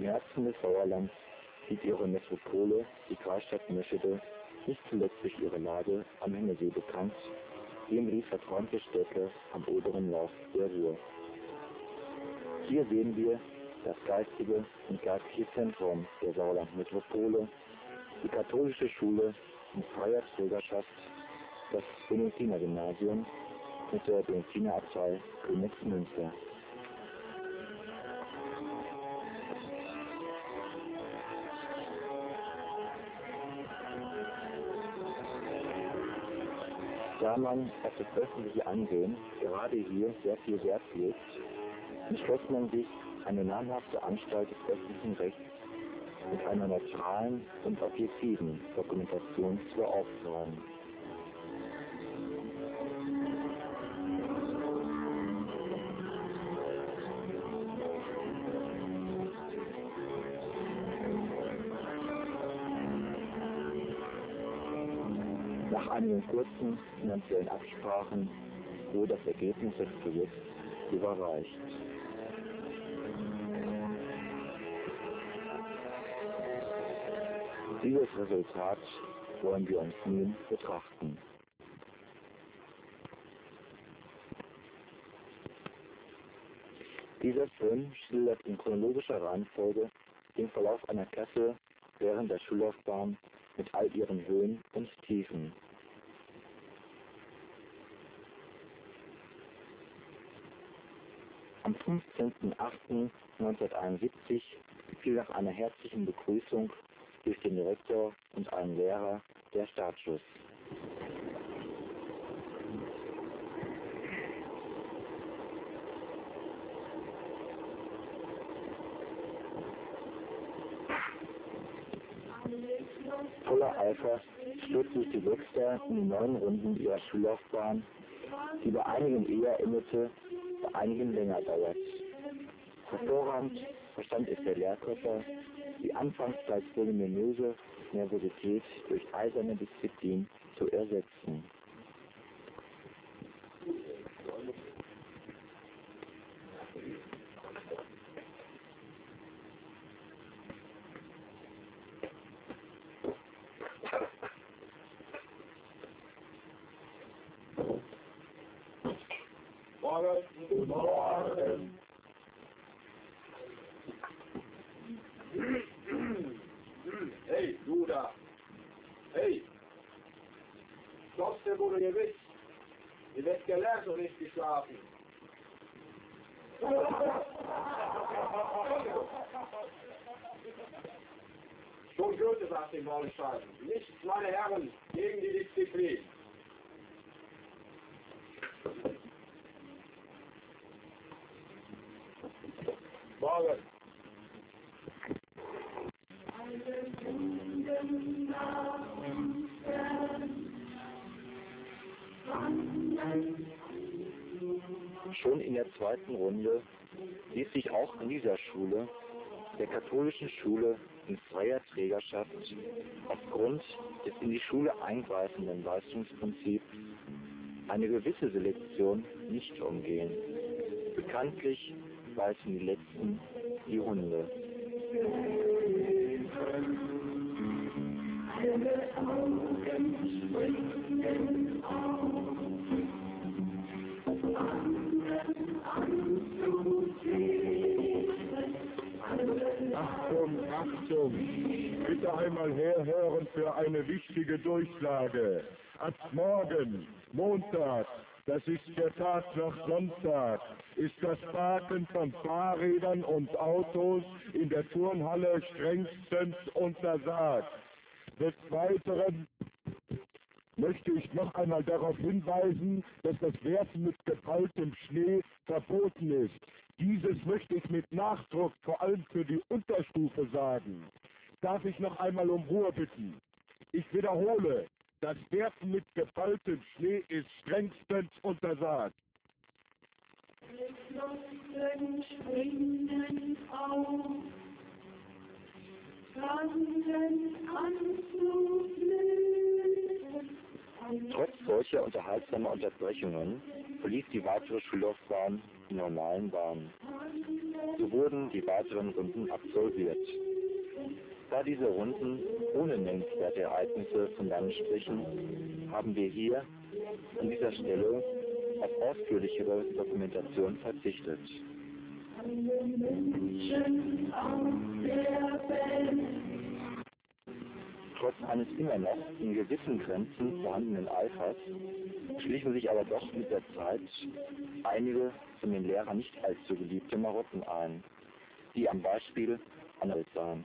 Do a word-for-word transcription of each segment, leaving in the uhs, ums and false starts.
Herzen des Sauerlands liegt ihre Metropole, die Kreisstadt Meschede, nicht zuletzt durch ihre Lage am Hintersee bekannt, dem die verträumte Stätte am oberen Lauf der Ruhr. Hier sehen wir das geistige und geistliche Zentrum der Sauerlandmetropole, die katholische Schule in freier Trägerschaft, das Benediktinergymnasium mit der Benediktinerabtei Königsmünster. Da man auf das öffentliche Ansehen gerade hier sehr viel Wert legt, entschloss man sich, eine namhafte Anstalt des öffentlichen Rechts mit einer neutralen und objektiven Dokumentation zu beauftragen. Nach einigen kurzen finanziellen Absprachen wurde das Ergebnis des Projekts überreicht. Dieses Resultat wollen wir uns nun betrachten. Dieser Film schildert in chronologischer Reihenfolge den Verlauf einer Klasse während der Schullaufbahn mit all ihren Höhen und Tiefen. Am fünfzehnten achten neunzehnhunderteinundsiebzig fiel nach einer herzlichen Begrüßung durch den Direktor und einen Lehrer der Startschuss. Voller Eifer stürzte sich die Wechsler in die neuen Runden ihrer Schullaufbahn, die bei einigen eher endete, bei einigen länger dauert. Hervorragend verstand es der Lehrkörper, die anfangs teils voluminöse Nervosität durch eiserne Disziplin zu ersetzen. Morgen. Guten Morgen. Hey, du da. Hey. Trotzdem wurde ihr wisst. Ihr werdet gelernt und nicht geschlafen. Schon Goethe sagt den Wallenstein. Nichts, meine Herren, gegen die Disziplin. Morgen. Schon in der zweiten Runde ließ sich auch in dieser Schule, der katholischen Schule in freier Trägerschaft, aufgrund des in die Schule eingreifenden Leistungsprinzips eine gewisse Selektion nicht umgehen. Bekanntlich beißen die Letzten die Hunde. Alle Augen springen auf, Achtung, Achtung! Bitte einmal herhören für eine wichtige Durchsage. Ab morgen, Montag, das ist der Tag nach Sonntag, ist das Parken von Fahrrädern und Autos in der Turnhalle strengstens untersagt. Des Weiteren möchte ich noch einmal darauf hinweisen, dass das Werfen mit gefalltem Schnee verboten ist. Dieses möchte ich mit Nachdruck vor allem für die Unterstufe sagen. Darf ich noch einmal um Ruhe bitten? Ich wiederhole, das Werfen mit gefalltem Schnee ist strengstens untersagt. Flossen springen auf, fangen an zu blühen. Trotz solcher unterhaltsamer Unterbrechungen verlief die weitere Schullaufbahn in normalen Bahnen. So wurden die weiteren Runden absolviert. Da diese Runden ohne nennenswerte Ereignisse von Land sprechen, haben wir hier an dieser Stelle auf ausführlichere Dokumentation verzichtet. Trotz eines immer noch in gewissen Grenzen vorhandenen Eifers schlichen sich aber doch mit der Zeit einige von den Lehrern nicht allzu geliebte Marotten ein, die am Beispiel anwendbar sahen.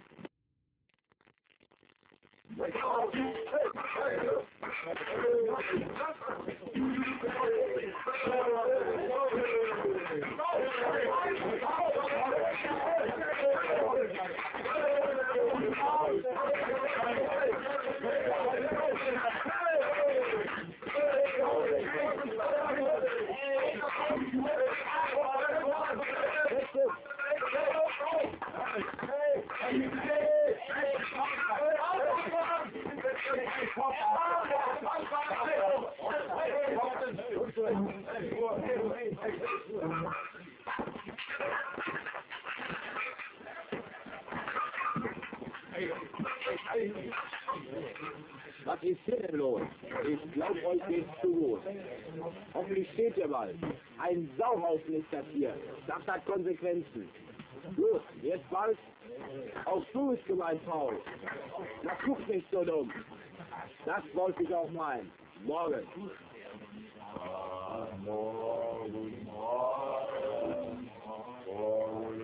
Was ist hier denn los? Ich glaube, euch geht's zu gut. Hoffentlich steht ihr mal. Ein Sauhaufen ist das hier. Das hat Konsequenzen. Gut, jetzt bald. Auch du ist gemeint, Paul. Na, guck nicht so dumm. Das wollte ich auch meinen. Morgen. Morgen, morgen, morgen.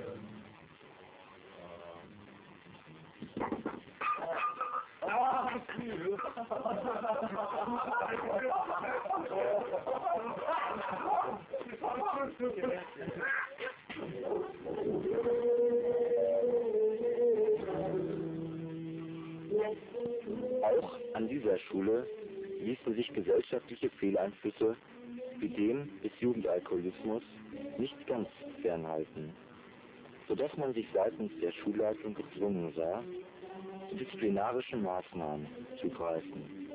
Auch an dieser Schule ließen sich gesellschaftliche Fehleinflüsse wie dem des Jugendalkoholismus nicht ganz fernhalten, sodass man sich seitens der Schulleitung gezwungen sah, zu disziplinarischen Maßnahmen zu greifen.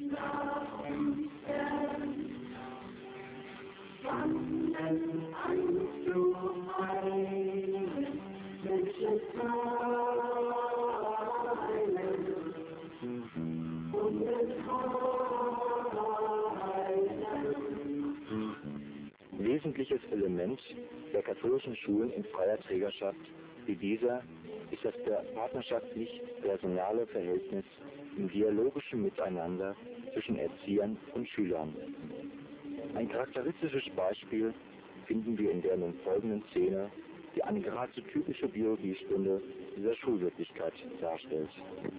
Wesentliches Element der katholischen Schulen in freier Trägerschaft wie dieser ist das partnerschaftlich-personale Verhältnis im dialogischen Miteinander zwischen Erziehern und Schülern. Ein charakteristisches Beispiel finden wir in der nun folgenden Szene, die eine geradezu typische Biologiestunde dieser Schulwirklichkeit darstellt.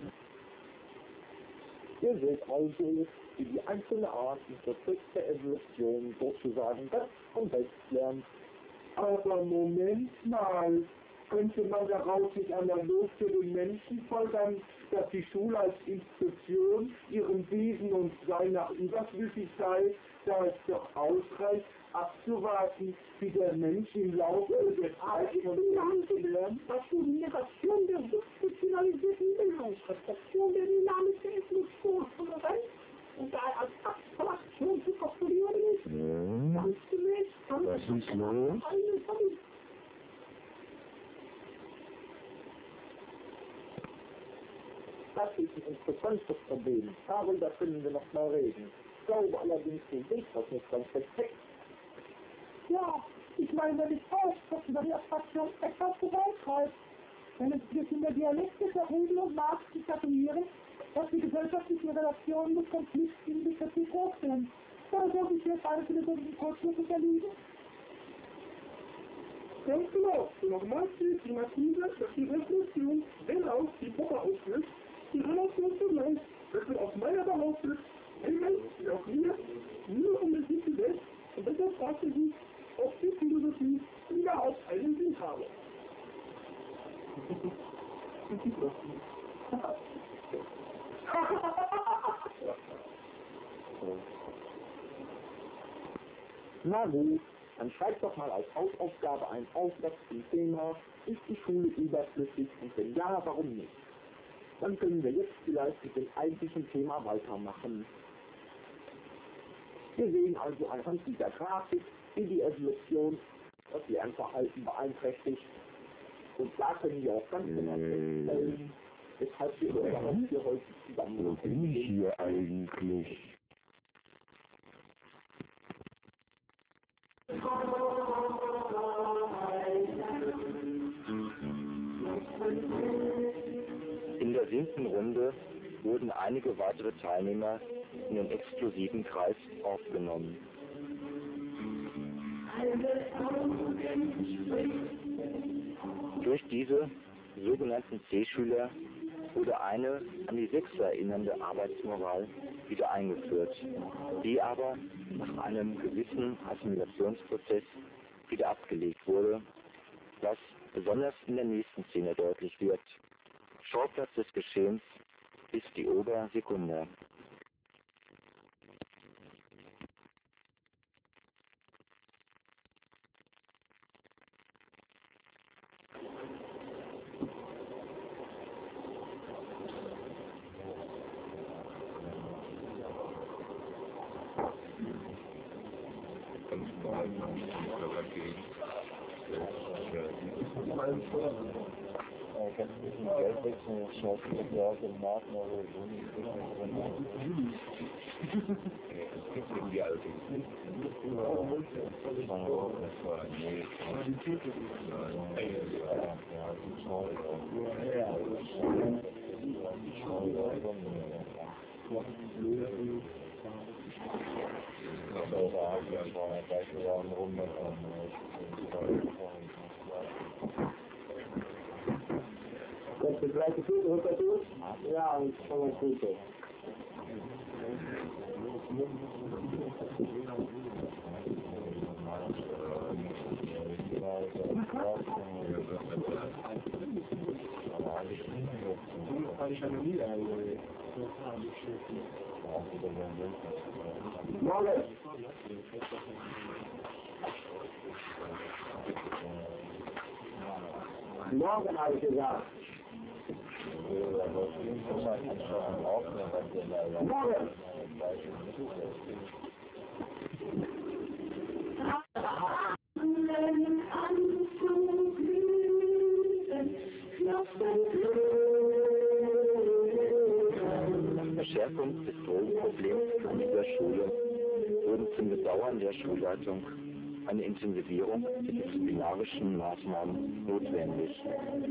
Ihr seht also, wie die einzelne Art im Prozess der Evolution sozusagen das vom Recht lernt. Aber Moment mal, könnte man daraus nicht analog für den Menschen folgern, dass die Schule als Institution ihrem Wesen und Sein nach überflüssig sei, da es doch ausreicht, abzuwarten, wie der Mensch im Laufe des Zeitraums lernt, dass die Negation der substitutionalisierten Bildungsrezeption der dynamischen Evolutionskonkurrenz und daher als Abstraktion zu postulieren ist. Hm, Ganz gemäß kann was ist los? eine Familie. Das ist ein interessantes Problem. Darüber können wir noch mal reden. Ich glaube allerdings, du siehst das nicht ganz perfekt. Ja, ich meine, wenn ich falsch, dass über die Abstraktion etwas vorantreibt. Wenn es sich in der Dialektik der Regel und Maß zu statuieren, dass die gesellschaftlichen Relationen des Konflikts indikativ hoch sind. Da soll sich jetzt eine philosophischen Kultur unterliegen. Ganz genau. Nochmal steht die Native, dass die Revolution, wenn auch die Puppe auslöst, die Relation zugleich, das wird aus meiner Behauptung, ein Mensch, wie auch wir, nur um es nicht zu selbst, und deshalb fragte sie, ob die Philosophie überhaupt einen Sinn habe. Na gut, dann schreibt doch mal als Hausaufgabe einen Aufsatz zum Thema, ist die Schule überflüssig und wenn ja, warum nicht? Dann können wir jetzt vielleicht mit dem eigentlichen Thema weitermachen. Wir sehen also anhand dieser Grafik, wie die Evolution das Lernverhalten beeinträchtigt Und da können wir auch ganz genau feststellen, weshalb wir überhaupt hier heute zusammen Wo bin ich hier eigentlich? In der siebten Runde wurden einige weitere Teilnehmer in den exklusiven Kreis aufgenommen. Durch diese sogenannten C-Schüler wurde eine an die Sechser erinnernde Arbeitsmoral wieder eingeführt, die aber nach einem gewissen Assimilationsprozess wieder abgelegt wurde, was besonders in der nächsten Szene deutlich wird. Schauplatz des Geschehens ist die Obersekunda. Das ist gleiche Tüte runter durch? Ja, und schon mal Tüte. Morgen! Morgen habe ich gesagt. Morgen! Verschärfung des Drogenproblems an dieser Schule wurden zum Bedauern der Schulleitung eine Intensivierung der disziplinarischen Maßnahmen notwendig.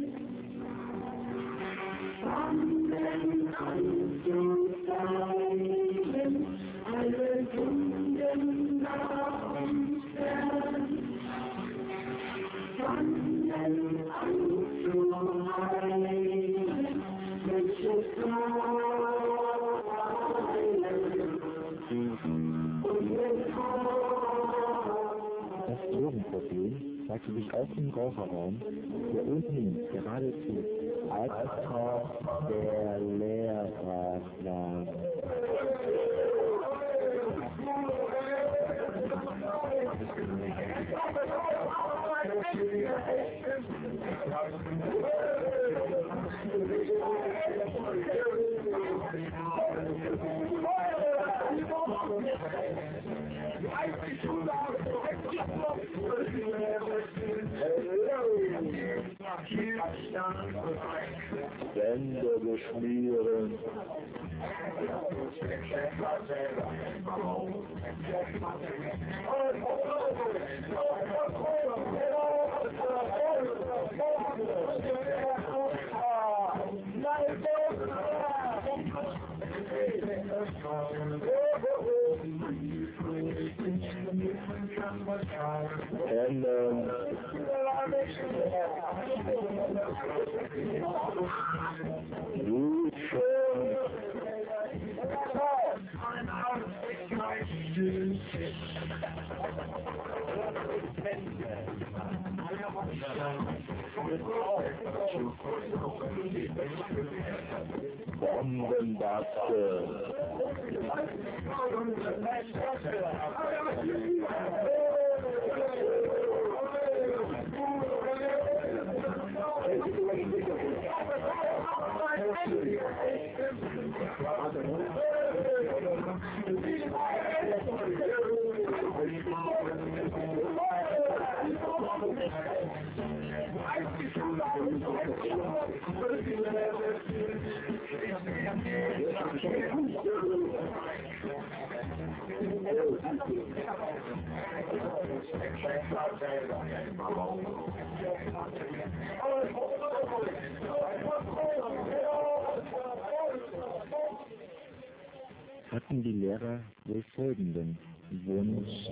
Das Drogenproblem zeigte sich auch im Raucherraum, der ohnehin geradezu Albtraum der Lehrer war. Bänder beschmieren. Hände. Duschen. Bombenbacke. Hatten die Lehrer wohl folgenden Wunsch?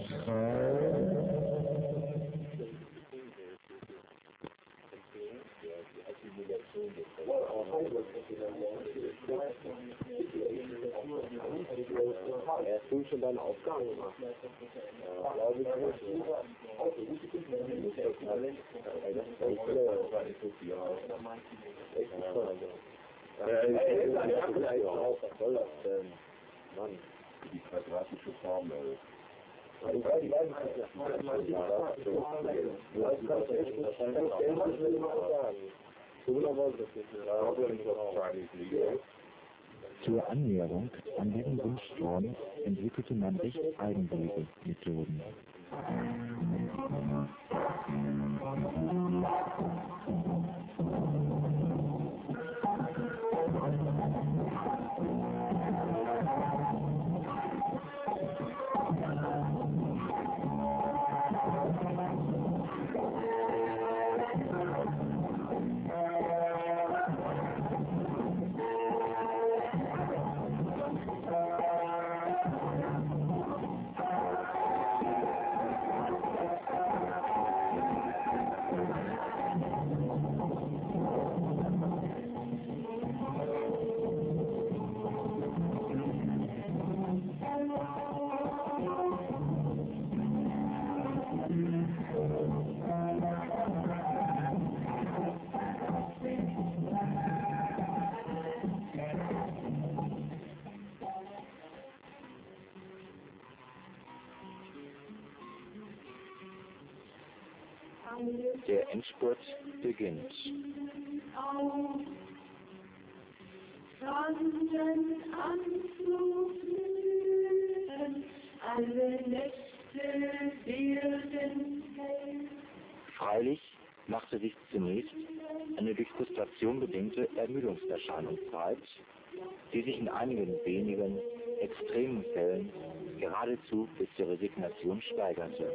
Er hat schon deine Aufgaben gemacht. Ja, glaube ich nicht. Mann, Die quadratische Formel. Zur Annäherung an diesen Wunschtraum entwickelte man recht eigenwillige Methoden. Der Endspurt beginnt. Auf Sonnenanflugblüten, alle Nächte werden hell. Freilich machte sich zunächst eine durch Frustration bedingte Ermüdungserscheinung breit, die sich in einigen wenigen, extremen Fällen geradezu bis zur Resignation steigerte.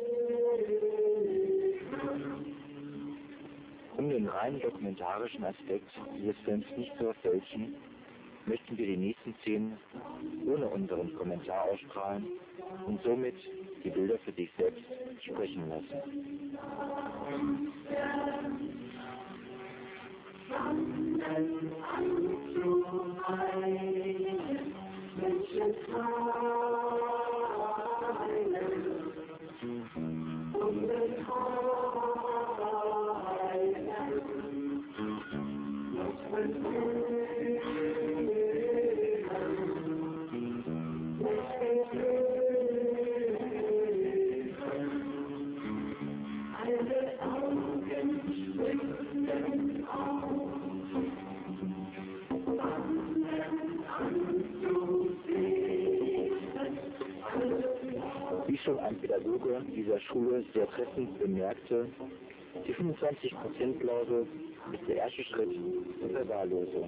Um den rein dokumentarischen Aspekt dieses Films nicht zu verfälschen, möchten wir die nächsten Szenen ohne unseren Kommentar ausstrahlen und somit die Bilder für sich selbst sprechen lassen. Wie schon ein Pädagoge dieser Schule sehr treffend bemerkte, die fünfundzwanzig Prozent Glaube ist der erste Schritt zur Verwahrlosung.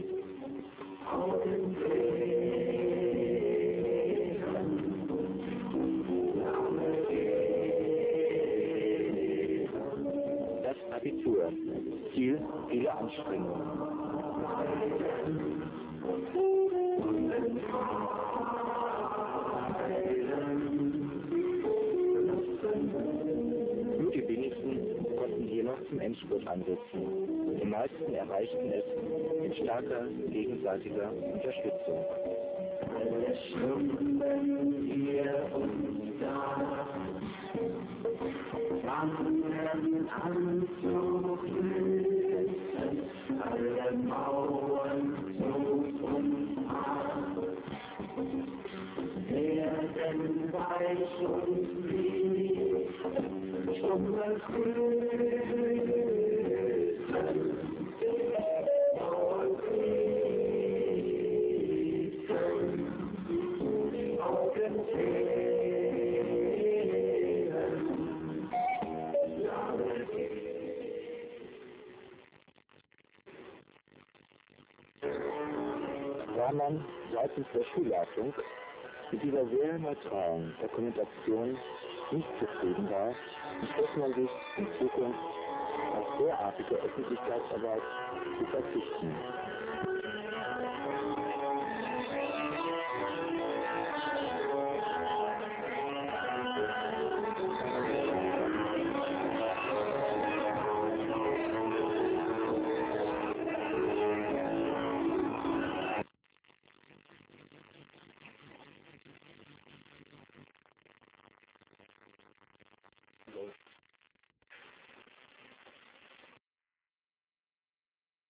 Das Abitur, Ziel vieler Anstrengungen. Nur die wenigsten konnten hier noch zum Endspurt ansetzen. Die meisten erreichten es mit starker gegenseitiger Unterstützung. Alle Stunden hier und da fangen an zu flüchten, alle Mauern zu umarmen, werden weich und lieb, stumme Grüßen, Augen Da man seitens der Schulleitung mit dieser sehr neutralen Dokumentation nicht zufrieden war, entschloss man sich in Zukunft auf derartige Öffentlichkeitsarbeit zu verzichten.